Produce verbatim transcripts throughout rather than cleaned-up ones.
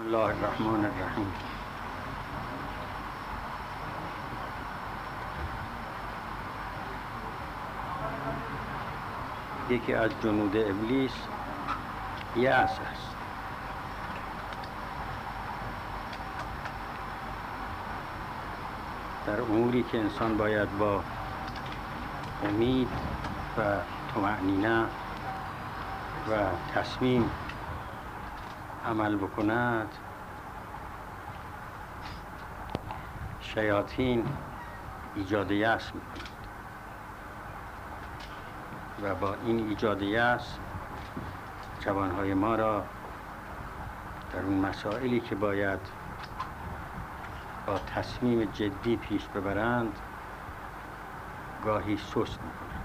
الله الرحمن الرحیم. یکی از جنود ابلیس یأس است. در اموری که انسان باید با امید و طمأنینه و تصمیم عمل بکند، شیاطین ایجاد یأس میکنند و با این ایجاد یأس جوانهای ما را در اون مسائلی که باید با تصمیم جدی پیش ببرند گاهی سست میکنند.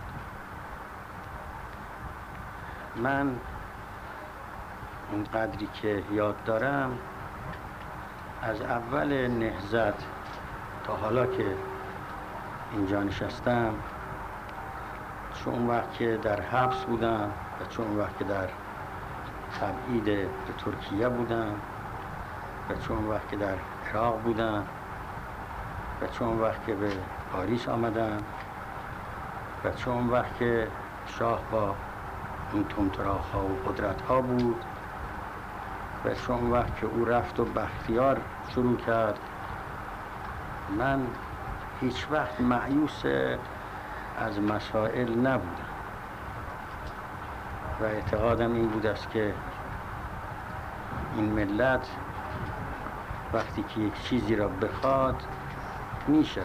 من اون قدری که یاد دارم از اول نهضت تا حالا که اینجا نشستم، چون وقت که در حبس بودم و چون وقت که در تبعید به ترکیه بودم و چون وقت که در عراق بودم و چون وقت که به پاریس آمدم و چون وقت که شاه با این طمطراق ها و قدرت ها بود و چون وقت که او رفت و بختیار شروع کرد، من هیچ وقت مایوس از مسائل نبودم و اعتقادم این بود است که این ملت وقتی که یک چیزی را بخواد میشد.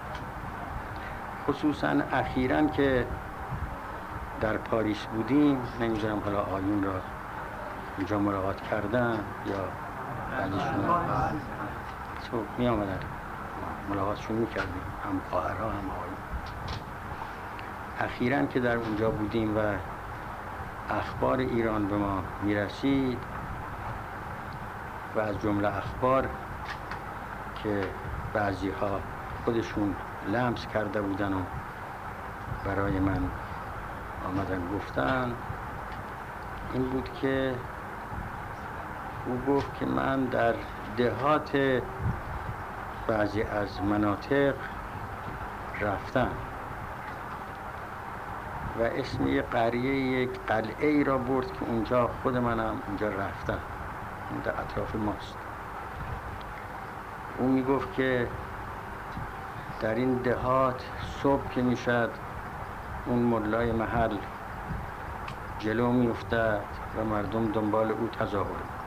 خصوصا اخیراً که در پاریس بودیم، نمیدونم حالا آیون را اینجا ملاقات کردن یا بعدشون تو می آمدن ملاقاتشون میکردیم، هم خواهرها هم آیون. اخیراً که در اونجا بودیم و اخبار ایران به ما میرسید و از جمله اخبار که بعضی ها خودشون لمس کرده بودن و برای من آمدن گفتن، این بود که او گفت که من در دهات بعضی از مناطق رفتم و اسم یک قریه یک قلعه ای را برد که اونجا خود منم اونجا رفتم، اون در اطراف ماست. او می گفت که در این دهات صبح که می شد اون ملای محل جلو می افتد و مردم دنبال او تظاهر بود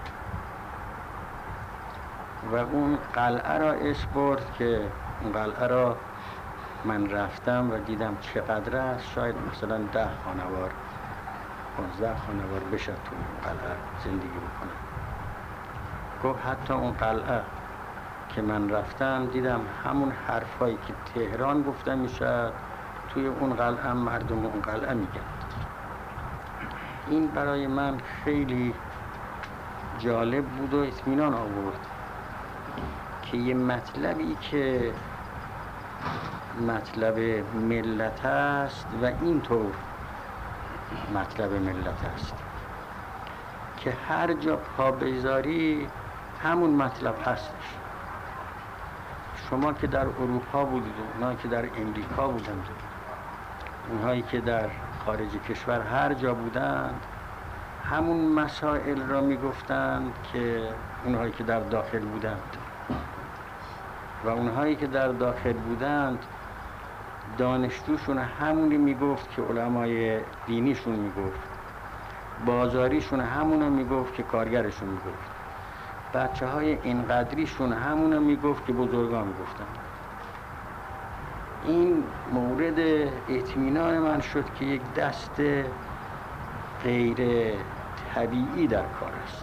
و اون قلعه را اسم برد که اون قلعه را من رفتم و دیدم چقدر است، شاید مثلا ده خانوار پانزده خانوار بشه تو اون قلعه زندگی بکنم. گفت حتی اون قلعه که من رفتم دیدم همون حرفایی که تهران گفته میشد توی اون قلعه مردم اون قلعه میگن. این برای من خیلی جالب بود و اطمینان آورد که یه مطلبی که مطلب ملت است و اینطور مطلب ملت است که هر جا پا بذاری همون مطلب هستش. شما که در اروپا بودید و اونایی که در امریکا بودند، اونهایی که در خارج کشور هر جا بودند، همون مسائل را میگفتند که اونهایی که در داخل بودند و اونهایی که در داخل بودند دانشجوشون همونی میگفت که علمای دینیشون میگفت، بازاریشون همونو میگفت که کارگرشون میگفت، بچه های اینقدریشون همونو میگفت که بزرگان میگفتن. این مورد اطمینان من شد که یک دست غیر طبیعی در کار است.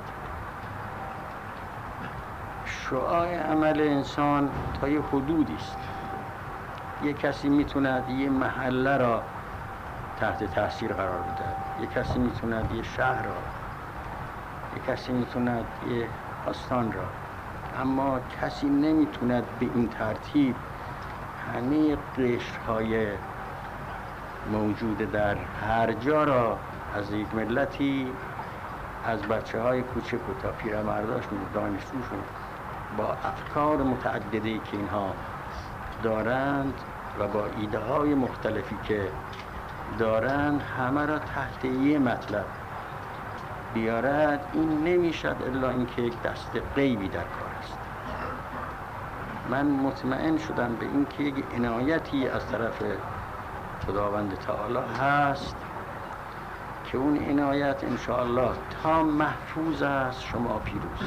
شعاع عمل انسان تا یه حدودی است. یک کسی میتوند یه محله را تحت تاثیر قرار بده، یک کسی میتوند یه شهر را، یک کسی میتوند یه آستان را، اما کسی نمیتوند به این ترتیب همه قشرهای موجود در هر جا را از یک ملتی از بچه های کوچک و تا پیرمرداشون و دانشجوشون با افکار متعددی که اینها دارند و با ایده های مختلفی که دارند همه را تحت یه مطلب بیارد، این نمیشد الا اینکه یک دست غیبی در کار است. من مطمئن شدم به اینکه یک عنایتی از طرف خداوند تعالی هست که اون عنایت انشاءالله تا محفوظ است شما پیروز،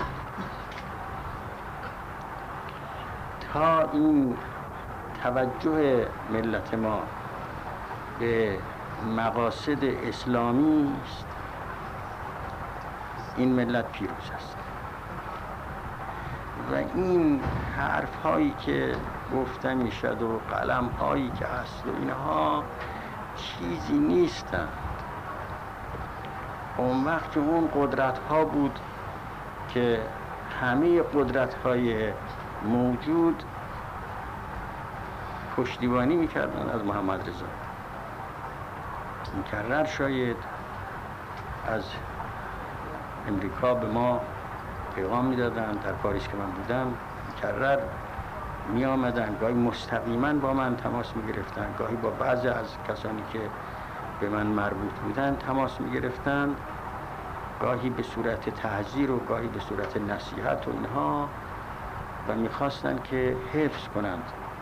تا این توجه ملت ما به مقاصد اسلامی است، این ملت پیروز است. و این حرف هایی که گفته می شد و قلم هایی که هست و اینها چیزی نیستند. اون وقت که اون قدرت ها بود که همه قدرت های موجود پشتیبانی می کردن از محمد رضا. مکرر شاید از امریکا به ما پیغام می دادن، در پاریس که من بودم مکرر می آمدن، گاهی مستقیما با من تماس می گرفتن، گاهی با بعضی از کسانی که به من مربوط بودن تماس می گرفتن، گاهی به صورت تحذیر و گاهی به صورت نصیحت و اینها، و می خواستن که حفظ کنند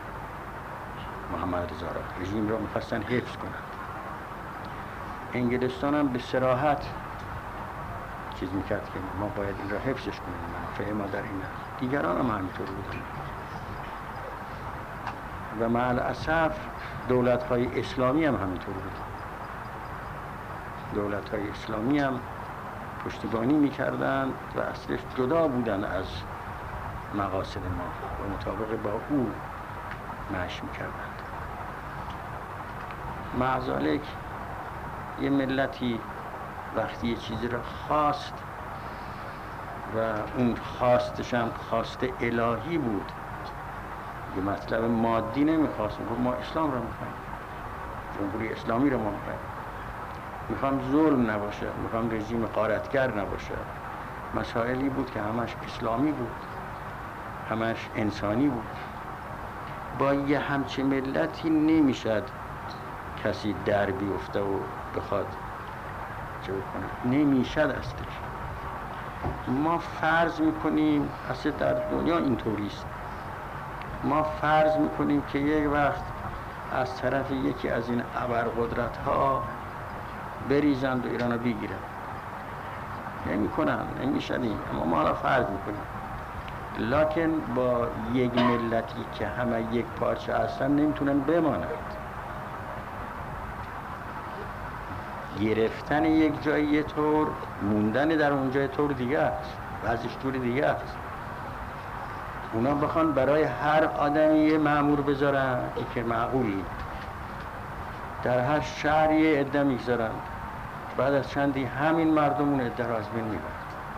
محمد رضا را، رژیم را می خواستن حفظ کنند. انگلستان هم به صراحت چیز میکرد که ما باید این را حفظش کنیم، منافع ما در این است. دیگران هم همینطور بودن و مع الاسف دولت های اسلامی هم همینطور بودن. دولت های اسلامی هم پشتیبانی میکردن و اصلش جدا بودن از مقاصد ما و مطابق با او معاش میکردند. مع ذالک یه ملتی وقتی یه چیزی را خواست و اون خواستش هم خواست الهی بود، یه مطلب مادی نمیخواست، ما اسلام را میخوایم، جمهوری اسلامی را ما میخوایم، میخوام ظلم نباشه، میخوام رژیم غارتگر نباشه، مسائلی بود که همش اسلامی بود، همش انسانی بود. با یه همچه ملتی نمیشد کسی در بیفته و بخواد چه بکنه، نمیشد اصلش. ما فرض میکنیم اصلا در دنیا اینطوریست، ما فرض میکنیم که یک وقت از طرف یکی از این ابرقدرت ها بریزند و ایران رو بگیرن. نمی کنن، نمی شدیم، اما ما حالا فرض میکنیم. لکن با یک ملتی که همه یک پارچه هستن نمیتونن بمانند. گرفتن یک جای یه طور، موندن در اون جای طور دیگه است، بعضیش طور دیگه است. اونا بخوان برای هر آدمی یه مأمور بذارن که معقولی، در هر شهر یه عده میگذارن، بعد از چندی همین مردم اون عده را از بین میبرن.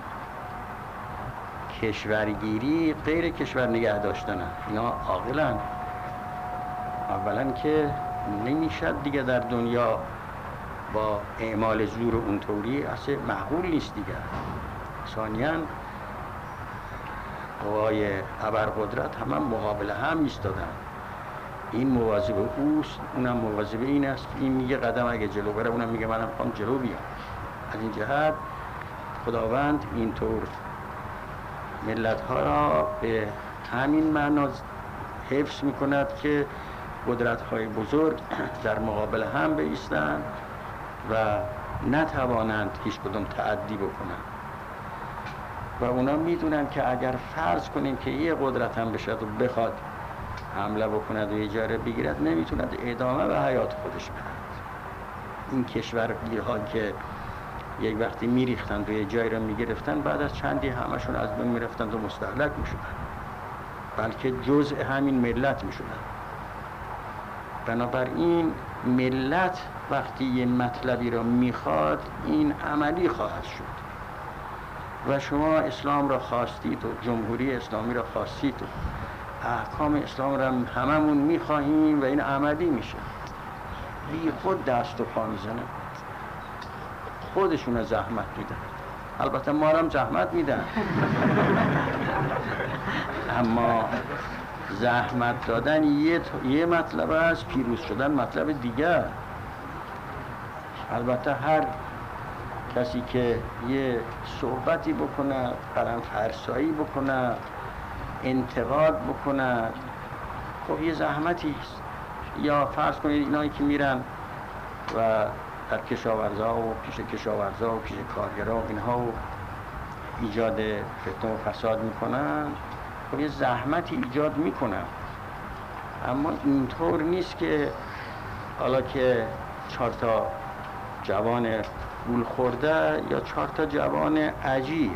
کشورگیری غیر کشور نگه داشتن، اینا عاقلن. اولا که نمیشد دیگه در دنیا با اعمال زور اونطوری اصلا معقول نیست دیگه. ثانیاً قوای ابرقدرت هم مقابل هم ایستادن، این مواظب اوست، اونم مواظب این است، این میگه قدم اگه جلو بره اونم میگه منم میخوام جلو بیام. از این جهت خداوند اینطور ملت ها را به همین معنا حفظ میکند که قدرت های بزرگ در مقابل هم بایستند و نتوانند هیچ کدوم تعدی بکنند. و اونا میدونن که اگر فرض کنیم که یه قدرت هم بشد و بخواد حمله بکند و اجاره بگیرد، نمیتوند ادامه به حیات خودش بدهد. این کشورگیرها که یک وقتی میریختند و یه جایی را میگرفتند، بعد از چندی همشون از بین میرفتند و مستهلک میشدند، بلکه جزء همین ملت میشدند. بنابراین ملت وقتی یه مطلبی را میخواد این عملی خواهد شد. و شما اسلام را خواستید و جمهوری اسلامی را خواستید و احکام اسلام را هممون میخواهیم و این عملی میشه. بی خود دست و پا میزنه، خودشون زحمت میدن. البته ما هم زحمت میدن اما زحمت دادن یه, یه مطلب است، پیروز شدن مطلب دیگر. البته هر کسی که یه صحبتی بکنه، قلم فرسایی بکنه، انتقاد بکنه، خب یه زحمتی است. یا فرض کنید اینایی که میرن و در کشاورزا و پیش کشاورزا و پیش کارگرها و اینها و ایجاد فتنه و فساد میکنن، خب یه زحمتی ایجاد میکنن. اما اینطور نیست که حالا که چهار تا جوان گول خورده یا چهار تا جوان اجیر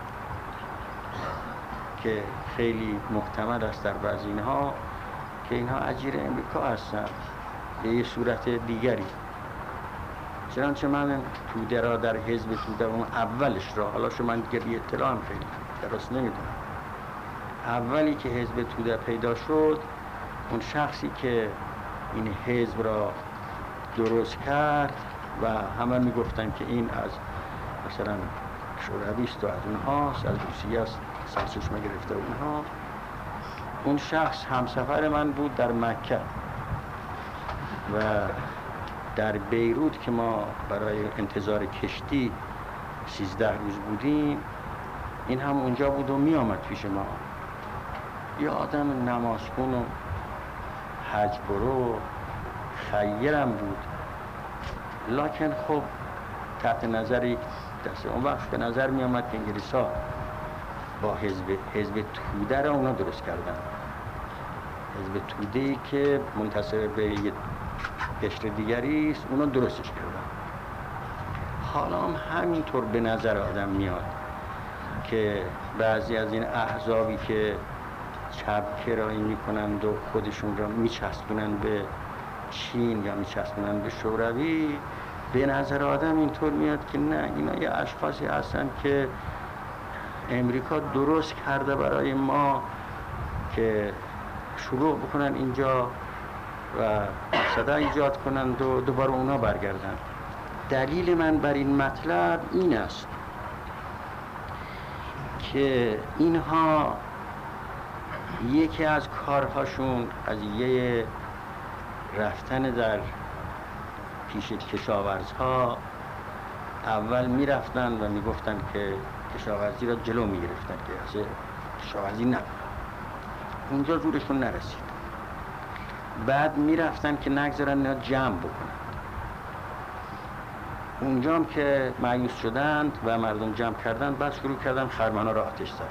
که خیلی محتمل است در بعضی اینها که اینها اجیر امریکا هستن به یه صورت دیگری. چنانچه من توده را در حزب توده اون اولش را، حالا شما من دیگه بی اطلاع هم خیلی درست نمیدونم، اولی که حزب توده پیدا شد اون شخصی که این حزب را درست کرد و همه میگفتن که این از مثلا شوروی است و از اونهاست، از روسیه است، سرچشمه گرفته اونها. اون شخص همسفر من بود در مکه و در بیروت که ما برای انتظار کشتی سیزده روز بودیم، این هم اونجا بود و می آمد پیش ما. یه آدم نمازخون و حج برو خیرم بود، لکن خب تحت نظری دست اون وقت به نظر می آمد که انگلیس ها با حزب حزب توده را اونا درست کردن. حزب توده که منتصب به یه قشر دیگری است، اونا درستش کردن. حالا هم همینطور به نظر آدم میاد که بعضی از این احزابی که چپ کرایی میکنند و خودشون را میچسبونند به چین یا میچسبونند به شوروی، به نظر آدم اینطور میاد که نه، اینا یه اشخاصی هستن که امریکا درست کرده برای ما که شروع بکنن اینجا و صدا ایجاد کنند و دوباره اونا برگردن. دلیل من بر این مطلب این است که اینها یکی از کارهاشون قضیه رفتن در پیش کشاورزها، اول میرفتن و میگفتن که کشاورزی را جلو میگرفتن که اصلا کشاورزی نکنن، اونجا زورشون نرسید. بعد میرفتن که نگذارن اینا جمع بکنن، اونجا هم که مایوس شدند و مردم جمع کردن، بعد شروع کردن خرمنا را آتش زدن.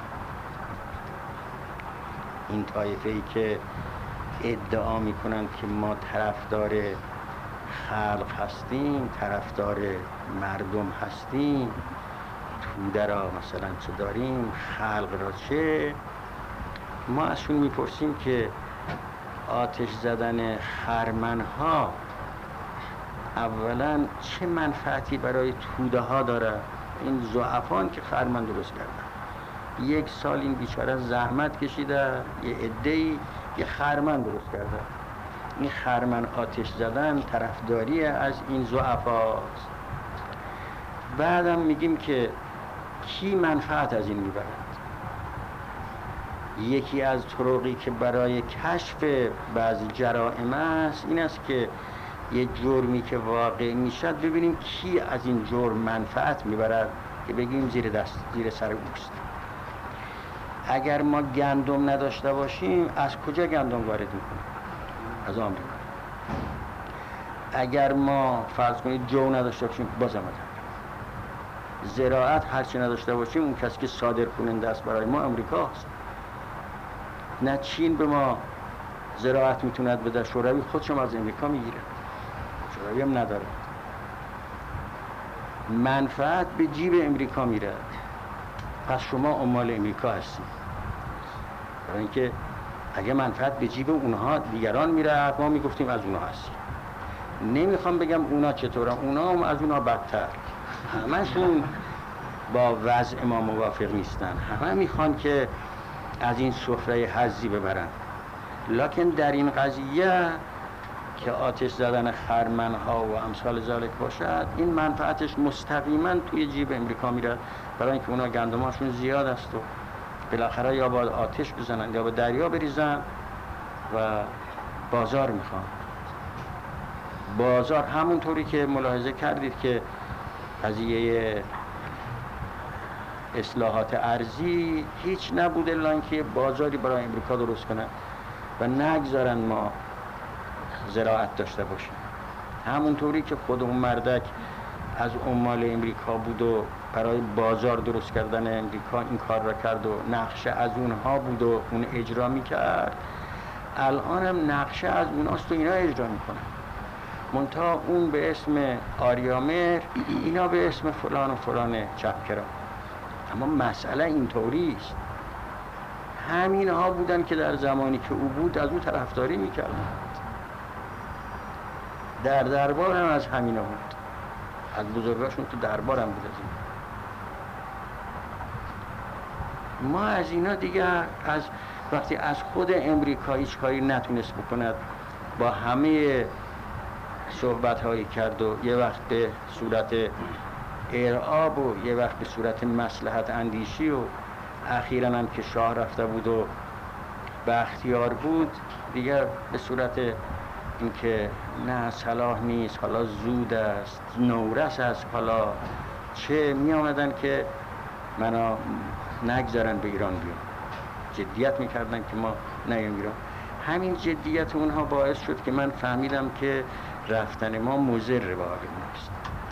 این طایفه ای که ادعا میکنند که ما طرفدار خلق هستیم، طرفدار مردم هستیم، توده را مثلا چه داریم، خلق را چه، ما ازشون میپرسیم که آتش زدن خرمنها اولا چه منفعتی برای توده ها داره؟ این ضعفان که خرمن درست کردن، یک سال این بیچاره زحمت کشیده، یه عده‌ای یه خرمن درست کرده. این خرمن آتش زدن طرفداری از این ضعفاست. بعدم میگیم که کی منفعت از این میبرد؟ یکی از طرقی که برای کشف بعضی جرائم است این است که یه جرمی که واقع میشد ببینیم کی از این جرم منفعت میبرد که بگیم زیر دست زیر سر اوست. اگر ما گندم نداشته باشیم از کجا گندم وارد میکنیم؟ از آمریکا. اگر ما فرض کنید جو نداشته باشیم بازم از زراعت هرچی نداشته باشیم اون کسی که صادر کننده است برای ما امریکاست. نه چین به ما زراعت میتوند بده، شوروی خودشم از امریکا میگیره، شوروی هم نداره. منفعت به جیب امریکا میره، پس شما عمال امریکا هستید. برای اینکه اگه منفعت به جیب اونها دیگران میره، ما میگفتیم از اونها هستیم. نمیخوام بگم اونا چطورن، اونا هم از اونا بدتر، همشون با وضع ما موافق نیستن، همه میخوان که از این سفره حظی ببرن. لکن در این قضیه که آتش زدن خرمنها و امثال ذالک باشد، این منفعتش مستقیما توی جیب امریکا میره برای اینکه اونا گندماشون زیاد است و بالاخره یا باید آتش بزنن یا به دریا بریزن و بازار میخوان. بازار همونطوری که ملاحظه کردید که قضیه اصلاحات ارضی هیچ نبوده الا اینکه بازاری برای امریکا درست کنن و نگذارن ما زراعت داشته باشیم. همونطوری که خود اون مردک از عمال امریکا بود و برای بازار درست کردن امریکا این کار را کرد و نقشه از اونها بود و اون اجرا میکرد، الان هم نقشه از اوناست و اینا اجرا میکنن. منتها اون به اسم آریامر، اینا به اسم فلان و فلان چپکرا. اما مسئله اینطوری است. همین ها بودن که در زمانی که او بود از او طرفداری میکردن. در دربار هم از همین ها بود، از بزرگاشون تو دربار هم بود. از این ما از اینا دیگه از وقتی از خود امریکا هیچ کاری نتونست بکند، با همه صحبت هایی کرد و یه وقت به صورت ارعاب و یه وقت به صورت مصلحت اندیشی و اخیراً هم که شاه رفته بود و بختیار بود دیگر به صورت اینکه نه صلاح نیست، حالا زود است، نورس است، حالا چه می آمدن که منو نگذارن به ایران بیام. جدیت میکردن که ما نیام ایران. همین جدیت اونها باعث شد که من فهمیدم که رفتن ما مضر به حال ماست.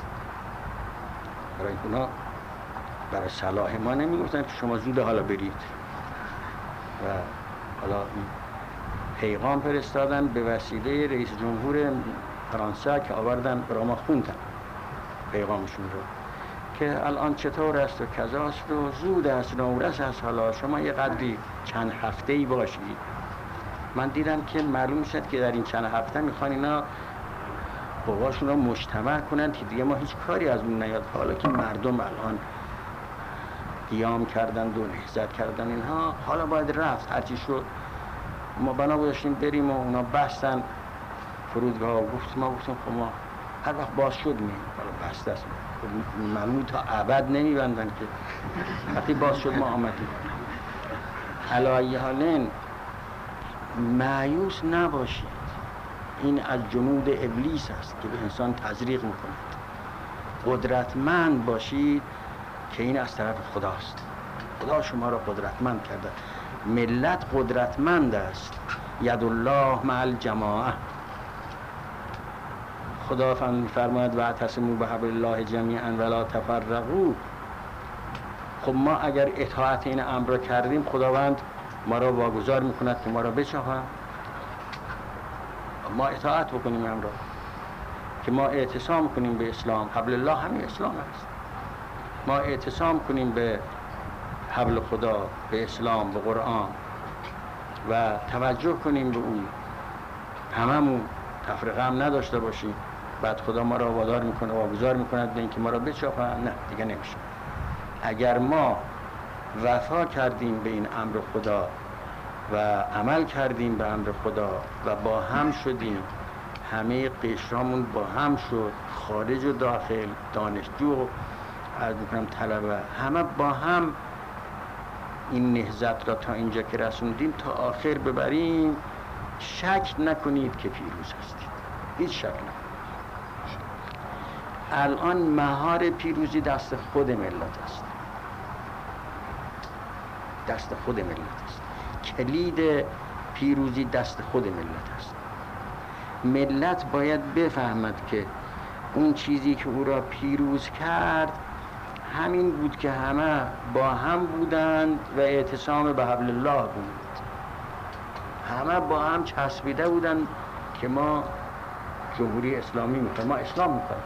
برای اونا برای صلاح ما نمیگفتن که شما زود حالا برید و حالا پیغام فرستادن به وسیله رئیس جمهور فرانسه که آوردن برای ما خوندن پیغامشون رو که الان چطور است و کذاست و زود است، نورس است، حالا شما یه قدری چند هفته‌ای باشید. من دیدم که معلوم شد که در این چند هفته میخوان اینا قواشون رو مجتمع کنن که دیگه ما هیچ کاری از اون نیاد. حالا که مردم الان قیام کردن و نهضت کردن اینها، حالا باید رفت. هرچی شد ما بنا گذاشتیم بریم و اونا بستن فرودگاه و گفت ما گفتم خب ما هر وقت باز شد مییم، حالا بسته است معمول تا ابد نمیبندن که وقتی باز شد ما آمدیم. علی حالین مایوس نباشید، این از جنود ابلیس است که به انسان تزریق میکند. قدرتمند باشید که این از طرف خداست. خدا شما را قدرتمند کرده. ملت قدرتمند است. ید الله مع الجماعه. خدا فرماید واعتصموا بحبل الله جمیعا ولا تفرقوا. خب ما اگر اطاعت این امر را کردیم، خداوند ما را واگذار میکند که ما را بچاهد. ما اطاعت بکنیم امر را، که ما اعتصام کنیم به اسلام. حبل الله همین اسلام است. ما اعتصام کنیم به حبل خدا، به اسلام، به قرآن و توجه کنیم به اون. هممون تفرقه هم نداشته باشیم. بعد خدا ما را وادار میکنه، واگذار میکند به اینکه ما را بچاهد. نه دیگه نمیشه. اگر ما وفا کردیم به این امر خدا و عمل کردیم به امر خدا و با هم شدیم، همه قشرامون با هم شد، خارج و داخل، دانشجو از میکنم طلبه، همه با هم این نهضت را تا اینجا که رسوندیم تا آخر ببریم، شک نکنید که پیروز هستید. هیچ شک نکنید. الان مهار پیروزی دست خود ملت است. دست خود ملت است. کلید پیروزی دست خود ملت است. ملت باید بفهمد که اون چیزی که او را پیروز کرد همین بود که همه با هم بودند و اعتصام به حبل الله بود. همه با هم چسبیده بودند که ما جمهوری اسلامی میخوایم، ما اسلام میخوایم،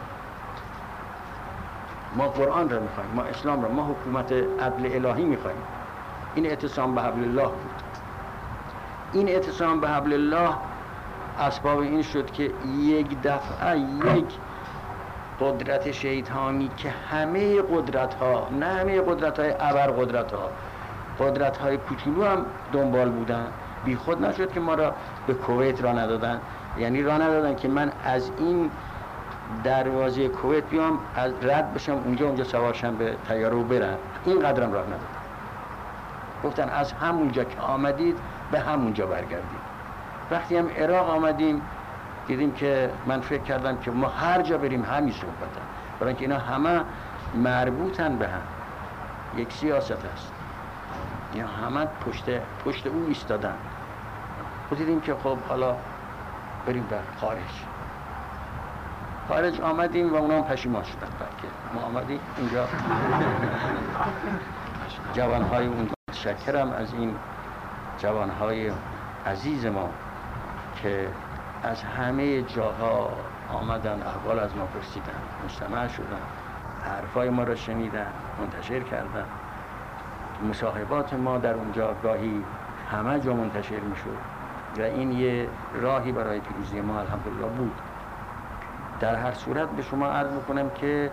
ما قرآن را میخوایم، ما اسلام را، ما حکومت عدل الهی میخوایم. این اعتصام به حبل الله بود. این اعتصام به حبل الله اسباب این شد که یک دفعه یک قدرت شیطانی که همه قدرت ها، نه همه قدرت های ابر قدرت ها، قدرت های کوچولو هم دنبال بودن، بی خود نشد که ما را به کویت را ندادن. یعنی را ندادن که من از این دروازه کویت بیام از رد بشم اونجا اونجا سوارشم به طیاره و برم. این قدرم راه نداد. گفتن از همونجا که آمدید به همونجا برگردید. وقتی هم عراق آمدیم دیدیم که من فکر کردم که ما هر جا بریم همین صحبتن، برای اینکه اینا همه مربوطن به هم، یک سیاست هست، اینا همه پشت پشت او ایستادن. و دیدیم که خب حالا بریم به خارج. خارج آمدیم و اونا هم پشیمان شدن که ما آمدیم اینجا. جوانهای اون متشکرم از این جوانهای عزیز ما که از همه جاها آمدن، احوال از ما پرسیدن، مستمع شدن، حرفای ما را شنیدن، منتشر کردن. مصاحبات ما در اونجا گاهی همه جا منتشر میشد و این یه راهی برای پیروزی ما الحمدلله بود. در هر صورت به شما عرض میکنم که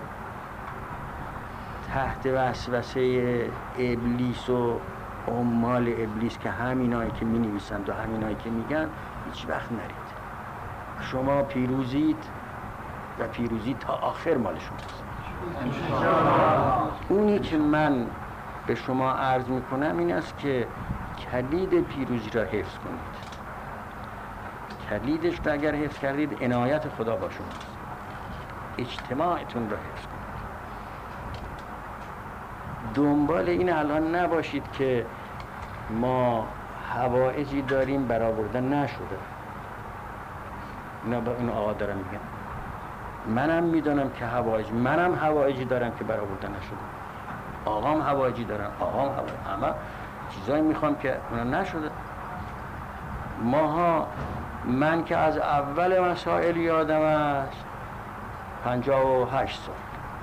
تحت وسوسه ابلیس و عمال ابلیس که همینایی که می نویسند و همینایی که میگن هیچ وقت نرید. شما پیروزید و پیروزی تا آخر مال شماست. اونی که من به شما عرض میکنم این است که کلید پیروزی را حفظ کنید. کلیدش را اگر حفظ کردید عنایت خدا با شماست. اجتماعتون را حفظ کنید. دنبال این الان نباشید که ما حوائجی داریم برآورده نشده. اینا با این آقا دارم میگن. منم میدونم که حوائج، منم حوائجی دارم که برآورده نشده. آقام حوائجی دارن، آقام حوائج، اما چیزایی میخوام که اونا نشده. ماها، من که از اول مسائل یادم است پنجاه و هشت سال،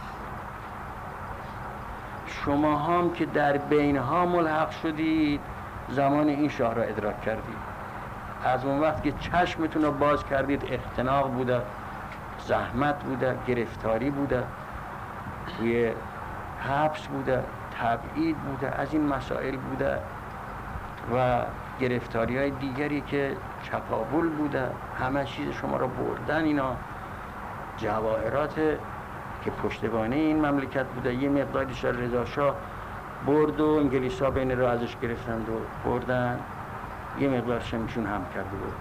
شما هم که در بینها ملحق شدید زمان این شاه را ادراک کردید. از اون وقت که چشمتون رو باز کردید اختناق بوده، زحمت بوده، گرفتاری بوده، توی حبس بوده، تبعید بوده، از این مسائل بوده و گرفتاری های دیگری که چپاول بوده. همه چیز شما را بردن. اینا جواهرات که پشتوانه این مملکت بوده. یه مقداری شاه رضا شاه برد و انگلیس ها بین را ازش گرفتند و بردن، یه مقدار شمشون هم کرده بود.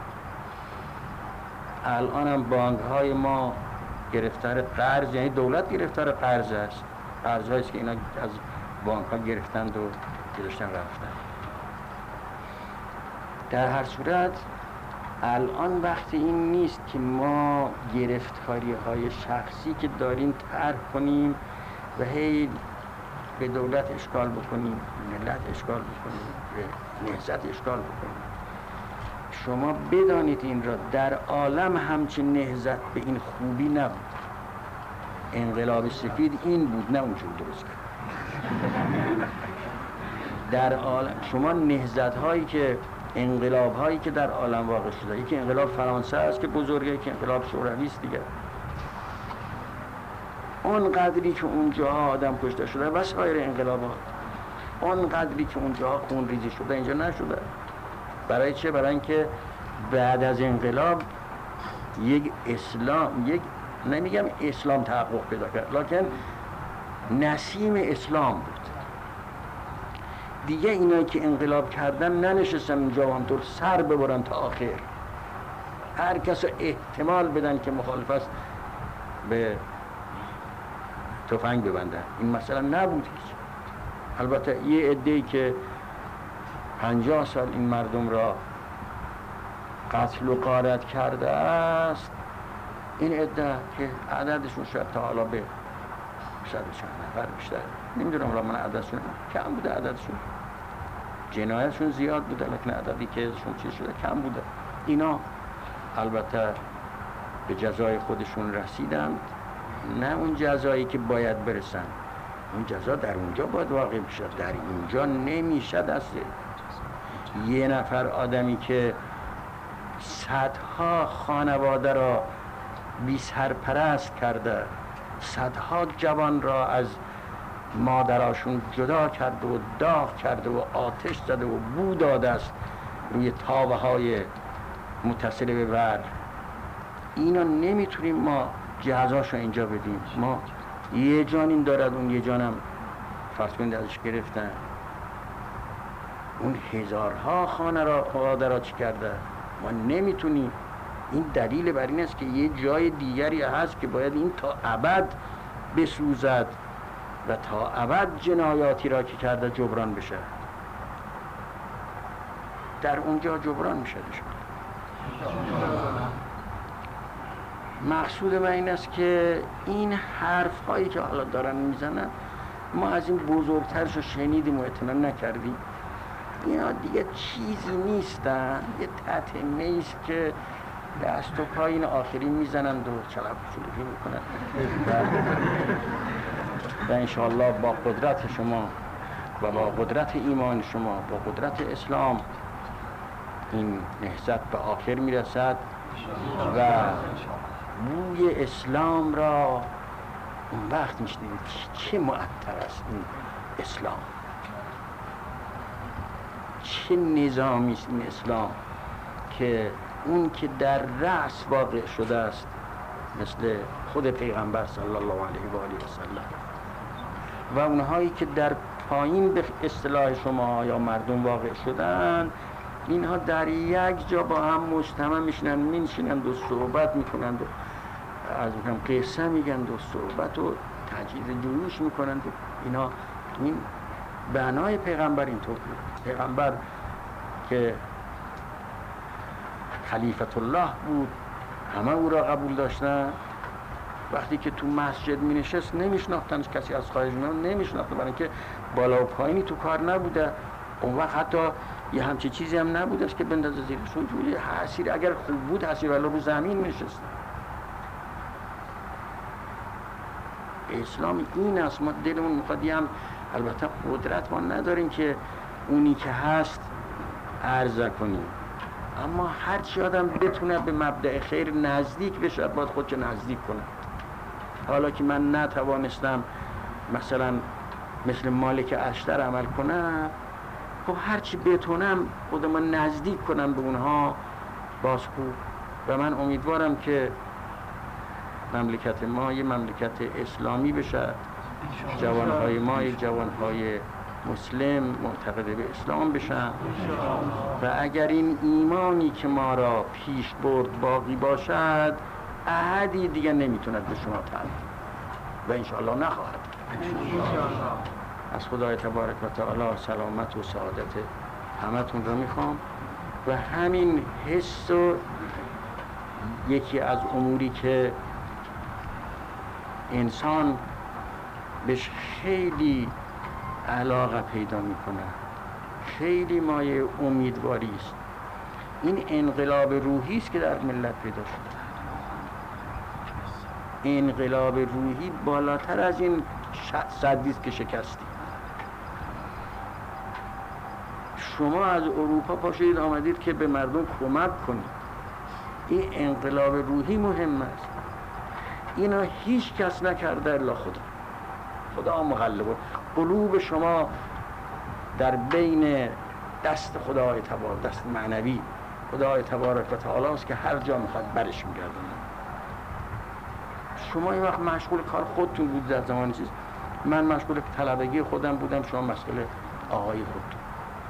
الان هم بانک های ما گرفتار قرض، یعنی دولت گرفتار قرض است. قرض هاییست که اینا از بانک ها گرفتند و گذاشتن رفتن. در هر صورت الان وقت این نیست که ما گرفتاری های شخصی که داریم طرح کنیم و هی به دولت اشکال بکنیم، ملت اشکال بکنیم، به نهضت اشکال بکنیم. شما بدانید این را، در عالم همچین نهضت به این خوبی نبود. انقلاب سفید این بود، نه اونجور درست کرد. در عالم شما نهضت هایی که انقلاب هایی که در عالم واقع شده، یکی انقلاب فرانسه است که بزرگه، یکی انقلاب شوروی است دیگه. اون قدری که اونجاها آدم کشته شده و سایر انقلابات، اون قدری که اونجاها خون ریزی شده اینجا نشده. برای چه؟ برای اینکه بعد از انقلاب یک اسلام، یک نمیگم اسلام تحقق پیدا کرد، لکن نسیم اسلام بود. دیگه اینایی که انقلاب کردن ننشستن اونجا و همطور سر ببرن تا آخر، هر کس احتمال بدن که مخالف است به تفنگ ببندن. این مثلا نبود هیچ. البته یه عده‌ای که پنجاه سال این مردم را قتل و غارت کرده است، این عده که عددشون شاید تا حالا به صد و چند نفر بیشتر، نمیدونم را من عددشون کم بوده، عددشون جنایتشون زیاد بوده، لیکن عددی که ازشون چیز شده کم بوده. اینا البته به جزای خودشون رسیدن، نه اون جزایی که باید برسن. اون جزا در اونجا باید واقع بشه، در اینجا نمیشه. دست یه نفر آدمی که صدها خانواده را بی سرپرست کرده، صدها جوان را از مادراشون جدا کرده و داغ کرده و آتش زده و بو داده است روی تاوه های متصل به ور. اینا نمیتونیم ما جهازاشو اینجا بدیم. ما یه جانیم دارد، اون یه جانم فرض کنید ازش گرفتن. اون هزارها خانه را خدا را چی کرده؟ ما نمیتونیم. این دلیل بر این است که یه جای دیگری هست که باید این تا ابد بسوزد و تا ابد جنایاتی را که کرده جبران بشه. در اونجا جبران میشه دشمن. مقصود من این است که این حرف هایی که حالا دارن میزنن ما از این بزرگترش رو شنیدیم و اطمینان نکردیم. اینا دیگه چیزی نیستن، یه تتمه ایست که دست و پای این آخری میزنند و چلب چلوفی میکنن و انشاءالله با قدرت شما و با قدرت ایمان شما، با قدرت اسلام این نهضت به آخر میرسد و بوی اسلام را اون وقت میشنید چه معطر است این اسلام، چه نظامی است این اسلام که اون که در رأس واقع شده است مثل خود پیغمبر صلی الله علیه و آله و سلم و اونهایی که در پایین به اصطلاح شما یا مردم واقع شدن، اینها در یک جا با هم مجتمع میشنن، میشنند و صحبت میکنند و از هم قصه میگند و صحبت و تجدید جویش میکنند. اینا این بنای پیغمبر اینطور بود. پیغمبر که خلیفت الله بود، همه او را قبول داشتن. وقتی که تو مسجد می نشست نمیشناختنش، کسی از خارج میان نمیشناخت، برای اینکه بالا و پایینی تو کار نبوده. اون وقت حتی یه همچی چیزی هم نبودش که بندازه زیرش. جوری حسیر اگر خوب بود حسیر ولی رو زمین نشست. اسلام این است. ما دلمون میخواد هم البته قدرت ما نداریم که اونی که هست عرضه کنیم، اما هرچی آدم بتونه به مبدأ خیر نزدیک بشه باید خودش نزدیک کنه. حالا که من نتوانستم مثلا مثل مالک اشتر عمل کنم، خب هرچی بتونم خودم نزدیک کنم به اونها باز خوب. و من امیدوارم که مملکت ما یه مملکت اسلامی بشه، جوانهای ما یه جوانهای مسلم معتقد به اسلام بشن و اگر این ایمانی که ما را پیش برد باقی باشد، احدی دیگه نمیتوند به شما تعلق و انشاءالله نخواهد. از خدای تبارک و تعالی سلامت و سعادت همتون را میخوام و همین حس و یکی از اموری که انسان بهش خیلی علاقه پیدا میکنه، خیلی مایه امیدواری است، این انقلاب روحی است که در ملت پیدا شده. انقلاب روحی بالاتر از این صدی است که شکستی. شما از اروپا پاشید آمدید که به مردم کمک کنید. این انقلاب روحی مهم است. اینا هیچ کس نکرده الا خدا. خدا مغلبه. قلوب شما در بین دست خدای تبارک، دست معنوی خدای تبارک و تعالی است که هر جا میخواد برش میگردونه. شما این وقت مشغول کار خودتون بود در زمان چیز، من مشغول طلبگی خودم بودم، شما مشغول آقای خودتون.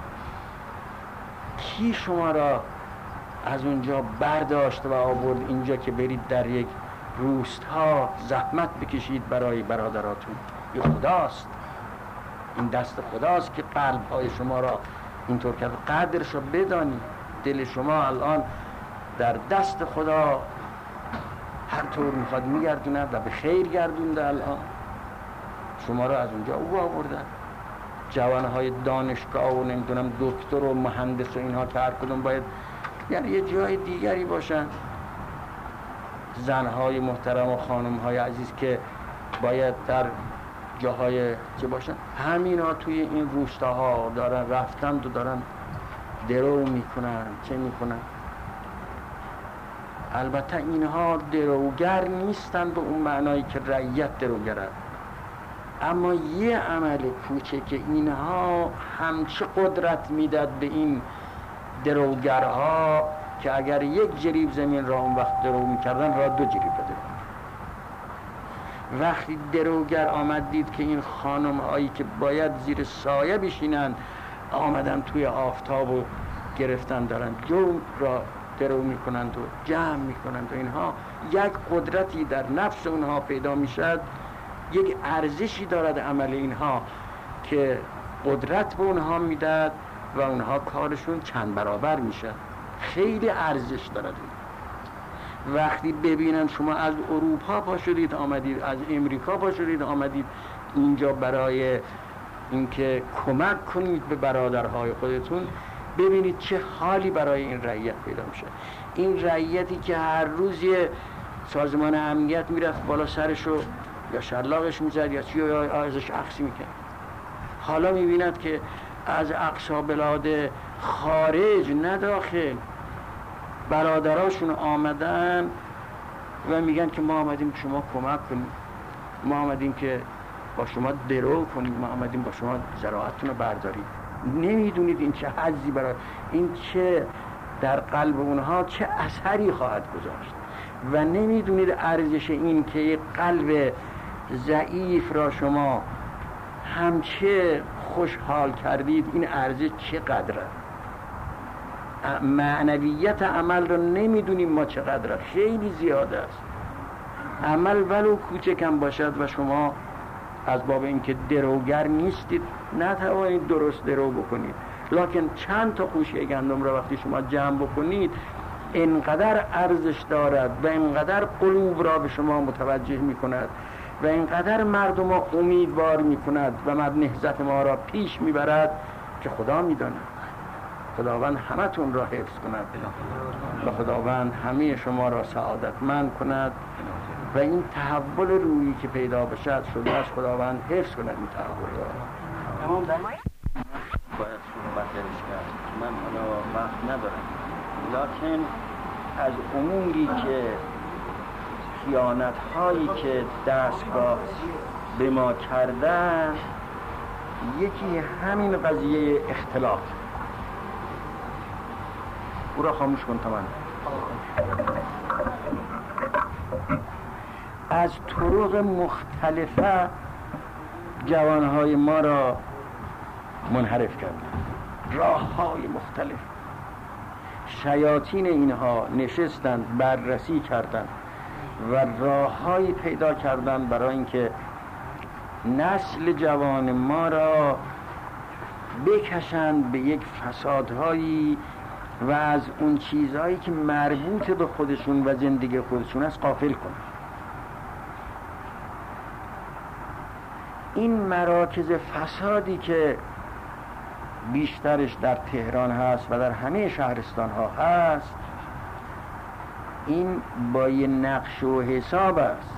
کی شما را از اونجا برداشت و آورد اینجا که برید در یک روستها زحمت بکشید برای برادراتون؟ این خداست. این دست خداست که قلب‌های شما را اینطور کرد. قدرش را بدانید. دل شما الان در دست خدا هر طور میخواد میگردونه و به خیر گردونده. الان شما را از اونجا او آورده. جوانهای دانشگاه و نمیدونم دکتر و مهندس و اینها که هر کدوم باید یعنی یه جای دیگری باشن. زنهای محترم و خانمهای عزیز که باید در جاهای چه باشن، همینا توی این روستاها دارن رفتند و دارن درو میکنن. چه میکنن؟ البته اینها دروگر نیستن به اون معنایی که رعیت دروگره، اما یه عمل کوچک اینها همچه قدرت میداد به این دروگرها که اگر یک جریب زمین را اون وقت درو میکردن را دو جریب بده. وقتی دروگر آمد دید که این خانم هایی که باید زیر سایه بشینن آمدن توی آفتاب و گرفتن دارن جو را درو میکنند و جمع میکنند و اینها، یک قدرتی در نفس اونها پیدا میشد، یک ارزشی دارد عمل اینها که قدرت به اونها میداد و اونها کارشون چند برابر میشد. خیلی ارزش دارد. وقتی ببینن شما از اروپا پا شدید آمدید، از امریکا پا شدید آمدید اینجا برای اینکه کمک کنید به برادرهای خودتون، ببینید چه حالی برای این رعیت پیدا میشه. این رعیتی که هر روز یه سازمان امنیت میرفت بالا سرشو یا شلاقش میزد یا چی یا ازش عکسی میکرد، حالا میبیند که از اقصا بلاد خارج نه داخل برادراشون آمدن و میگن که ما آمدیم شما کمک کنیم، ما آمدیم که با شما درو کنیم، ما آمدیم با شما زراعتتون رو برداریم. نمیدونید این چه حظی برای این چه در قلب اونها چه اثری خواهد گذاشت و نمیدونید ارزش این که یک قلب ضعیف را شما همچه خوشحال کردید، این ارزش چقدره. معنویت عمل رو نمیدونیم ما چقدره، خیلی زیاده است. عمل ولو کوچکم باشد و شما از باب اینکه دروگر نیستید نتوانید درست درو بکنید، لکن چند تا خوشه گندم رو وقتی شما جمع بکنید اینقدر ارزش دارد و اینقدر قلوب را به شما متوجه می کند و اینقدر مردم را امیدوار می کند و نهضت ما را پیش می برد که خدا می داند. خداوند همه تون را حفظ کند و خداوند همه شما را سعادتمند کند و این تحول روحی که پیدا بشد شده از خداوند حفظ کند. این تحول را باید صحبتش کرد، من حالا وقت ندارم، لکن از اموری که خیانت هایی که دستگاه به ما کردن، یکی همین قضیه اختلاط. او را خاموش کن تمام. از طرق مختلفه جوانهای ما را منحرف کردن، راه های مختلف. شیاطین اینها نشستند بررسی کردند و راه های پیدا کردند برای اینکه نسل جوان ما را بکشند به یک فسادهایی و از اون چیزهایی که مربوط به خودشون و زندگی خودشون است غافل کنند. این مراکز فسادی که بیشترش در تهران هست و در همه شهرستان ها هست، این با یه نقش و حساب است.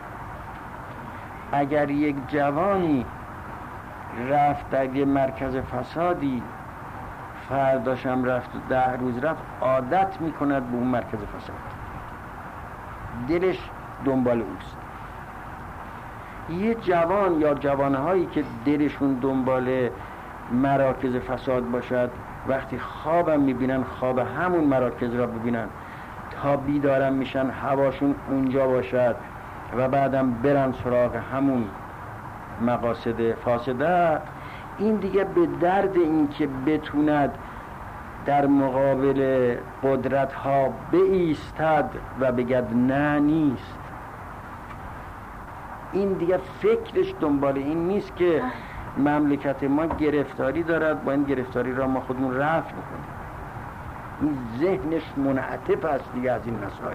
اگر یک جوانی رفت در یه مرکز فسادی، فرداشم رفت و ده روز رفت، عادت میکند به اون مرکز فساد، دلش دنبال اوست. یه جوان یا جوانهایی که دلشون دنبال مراکز فساد باشد، وقتی خوابم میبینن خواب همون مراکز را ببینن تا بیدارم میشن هواشون اونجا باشد و بعدم برن سراغ همون مقاصد فاسده. این دیگه به درد این که بتوند در مقابل قدرت ها بایستد و بگد نه نیست. این دیگه فکرش دنبال این نیست که مملکت ما گرفتاری دارد، با این گرفتاری را ما خودمون رفع بکنیم. این ذهنش منعطف است دیگه از این مسائل.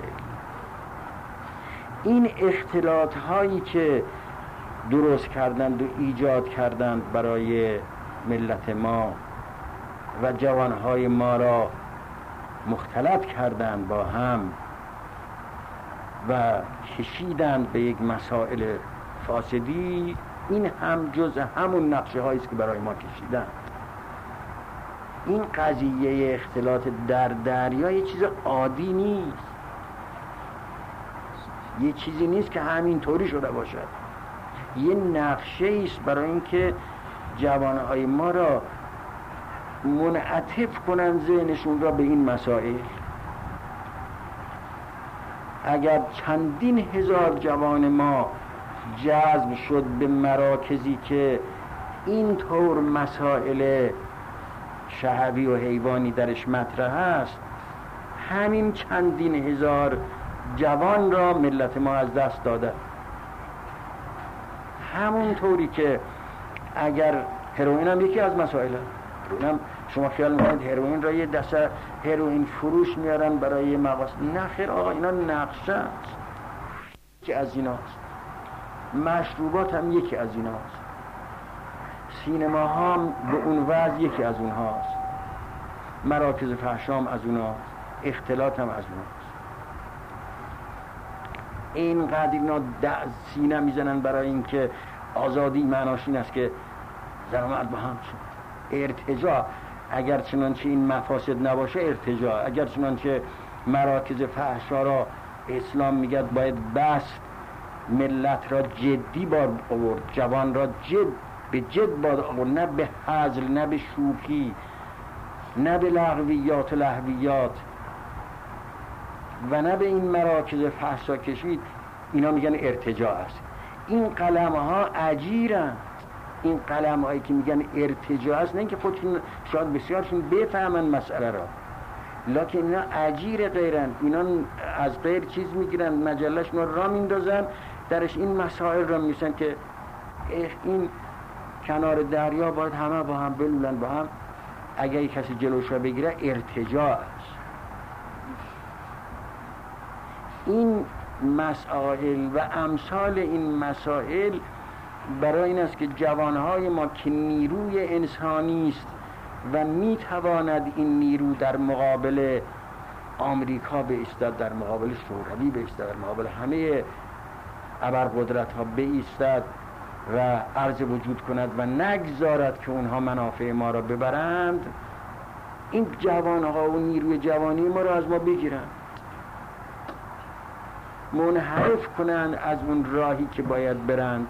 این اختلاط هایی که درست کردند و ایجاد کردند برای ملت ما و جوانهای ما را مختلط کردند با هم و کشیدند به یک مسائل فاسدی، این هم جز همون نقشه هایی است که برای ما کشیدند. این قضیه اختلاط در دریا یه چیز عادی نیست، یه چیزی نیست که همینطوری شده باشد. یه نقشه است برای اینکه جوانهای ما را منعطف کنن ذهنشون را به این مسائل. اگر چندین هزار جوان ما جذب شد به مراکزی که اینطور مسائل شهوی و حیوانی درش مطرح است، همین چندین هزار جوان را ملت ما از دست داده. همون طوری که اگر هروئین هم یکی از مسائل هست، شما خیال میکنید هروئین را یه دسته هروئین فروش میارن برای مقاصد، نه خیر آقا، اینا نقشه است، یکی از ایناست. مشروبات هم یکی از ایناست، سینما هم به اون وضع یکی از اونهاست، مراکز فحشام از اونهاست، اختلاط هم از اونهاست. اینقدر اینا سینه میزنن برای اینکه آزادی معناش این است که زن و مرد با هم شد. ارتجاع اگر چنانچه این مفاسد نباشه، ارتجاع اگر چنانچه مراکز فحشا را اسلام میگه باید بست، ملت را جدی باد آورد، جوان را جد به جد باد آورد، نه به هزل، نه به شوخی، نه به لغویات و لهویات و نه به این مراکز فحشا کشید. اینا میگن ارتجاع است. این قلم ها اجیرن، این قلم هایی که میگن ارتجاع است، نه اینکه خودشون شاید بسیارشون بفهمن مسئله را، لکن اینا اجیر غیرن، اینا از غیر چیز میگیرن، مجلهشون را میندازن، درش این مسائل را میسن که این کنار دریا باید همه با هم بلولن با هم، اگه کسی جلوش را بگیره ارتجاع است. این مسائل و امثال این مسائل برای این است که جوانهای ما که نیروی انسانی است و میتواند این نیرو در مقابل آمریکا بایستد، در مقابل شوروی بایستد، در مقابل همه ابرقدرت ها بایستد و عرض وجود کند و نگذارد که اونها منافع ما را ببرند، این جوانها و نیروی جوانی ما را از ما بگیرند، منحرف کنند از اون راهی که باید برند،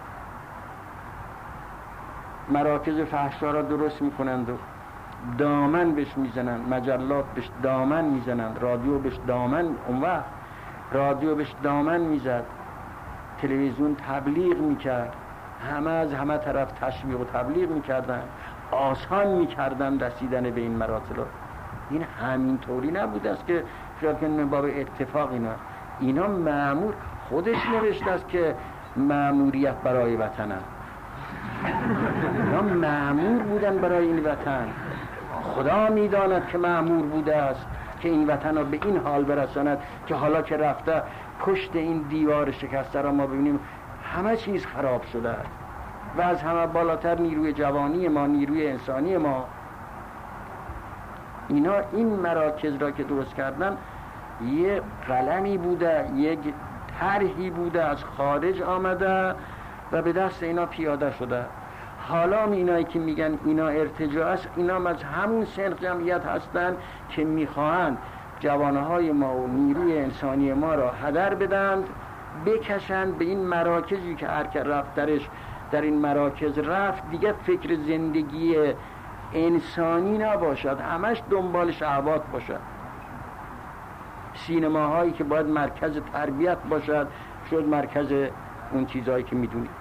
مراکز فحشا را درست میکنند و دامن بهش میزنند، مجلات بهش دامن میزنند، رادیو بهش دامن، اون وقت رادیو بهش دامن میزد، تلویزیون تبلیغ میکرد، همه از همه طرف تشویق و تبلیغ میکردن، آسان میکردن رسیدن به این مراتب. این همینطوری نبود است که خیال کنیم باب اتفاق اینا اینا مأمور خودش نوشته است که مأموریت برای وطن است. اینا مأمور بودن برای این وطن، خدا میداند که مأمور بوده است که این وطن را به این حال برساند که حالا که رفته پشت این دیوار شکسته را ما ببینیم همه چیز خراب شده و از همه بالاتر نیروی جوانی ما، نیروی انسانی ما. اینا این مراکز را که درست کردن یه قلمی بوده، یک طرحی بوده از خارج آمده و به دست اینا پیاده شده. حالا اینایی که میگن اینا ارتجاع است، اینا از همون سنخ جمعیت هستن که میخواهند جوانهای ما و نیروی انسانی ما را هدر بدند، بکشند به این مراکزی که هر که رفت درش در این مراکز رفت دیگه فکر زندگی انسانی نباشد، همش دنبال شهوات باشد. سینماهایی که باید مرکز تربیت باشد شد مرکز اون چیزهایی که میدونید.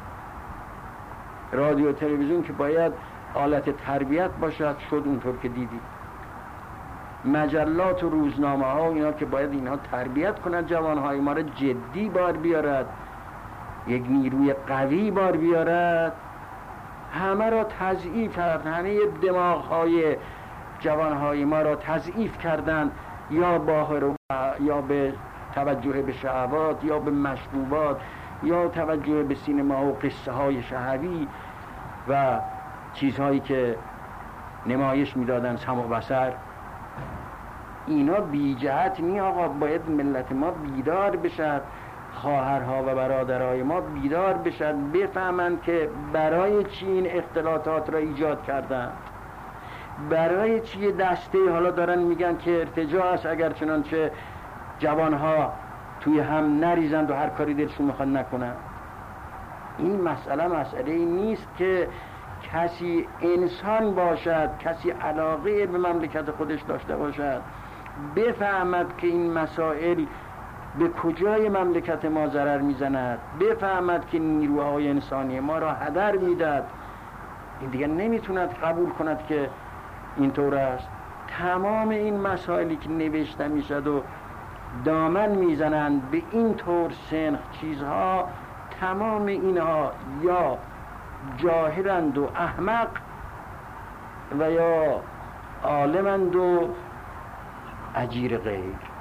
رادیو و تلویزیون که باید آلت تربیت باشد شد اونطور که دیدید. مجلات و روزنامه ها و اینا که باید اینا تربیت کنند جوانهای ما را، جدی بار بیارد، یک نیروی قوی بار بیارد، همه را تضعیف کرد، همه دماغهای جوانهای ما را تضعیف کردند، یا با یا به توجه به شهوات، یا به مشروبات، یا توجه به سینما و قصه های شهوی و چیزهایی که نمایش میدادن سمع و بصر. اینا بی جهت نی آقا، باید ملت ما بیدار بشد، خواهرها و برادرای ما بیدار بشد، بفهمند که برای چی این اختلاطات را ایجاد کردن، برای چی دسته حالا دارن میگن که ارتجاع است، اگر چنانچه جوانها توی هم نریزند و هر کاری دلشون میخواد نکنن. این مسئله مسئله نیست که کسی انسان باشد، کسی علاقه به مملکت خودش داشته باشد، بفهمد که این مسائل به کجای مملکت ما ضرر میزند، بفهمد که نیروهای انسانی ما را هدر میدهد، این دیگه نمیتوند قبول کند که اینطور است. تمام این مسائلی که نوشته میشد و دامن میزنند به این طور سنخ چیزها، تمام اینها یا جاهلند و احمق و یا عالمند و اجیر غیر.